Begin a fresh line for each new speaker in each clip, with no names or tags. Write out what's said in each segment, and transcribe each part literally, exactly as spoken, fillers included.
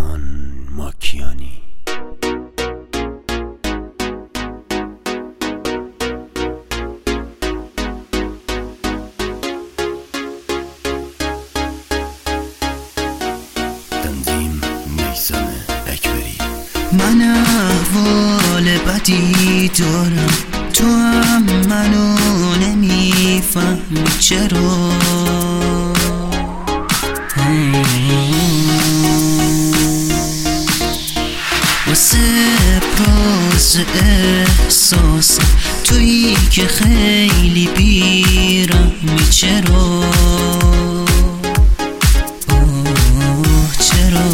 ریحان ماکیانی. تنظیم میثم اکبری.
من احوال بدی دارم، تو هم منو نمیفهمی چرا. واسه ابراز احساس تویی که خیلی بیرحمی چرا. چرا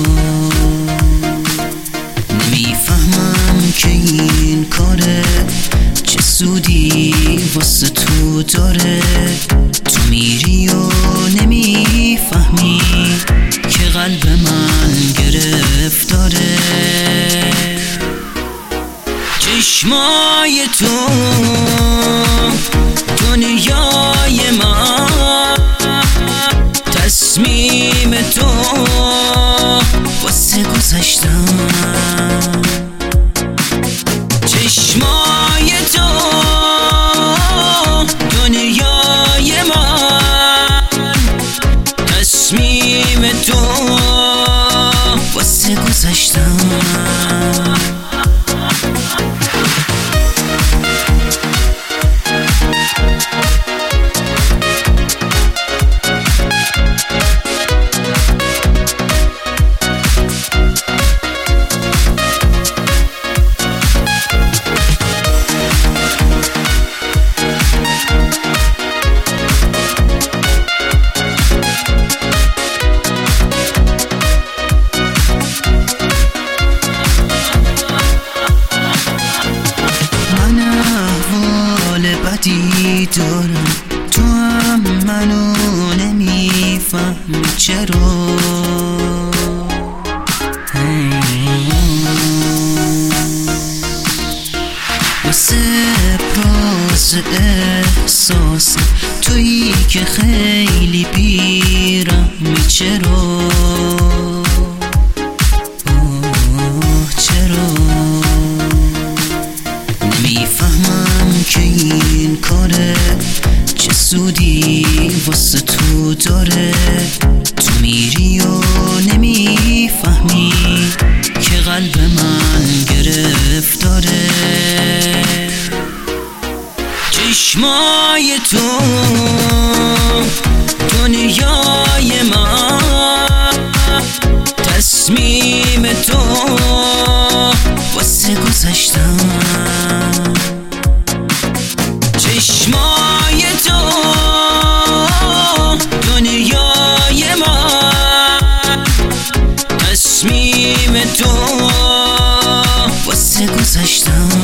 نمیفهمم که این کاره چه سودی واسه تو داره. تو میری و نمیفهمی که قلب من گرفتاره. چشمای تو دنیای من، تصمیم تو واسه گذشتن. چشمای تو دنیای من، تصمیم تو واسه گذشتن. بدی دارم، تو هم منو نمیفهمی چرا. واسه ابراز احساس تویی که خیلی بیرحمی چرا. که این کاره چه سودی واسه تو داره. تو میری و نمیفهمی که قلب من گرفتاره. چشمای تو دنیای من، تصمیم تو واسه گذشتن. چشمای تو دنیای من، تصمیم تو واسه گذشتن.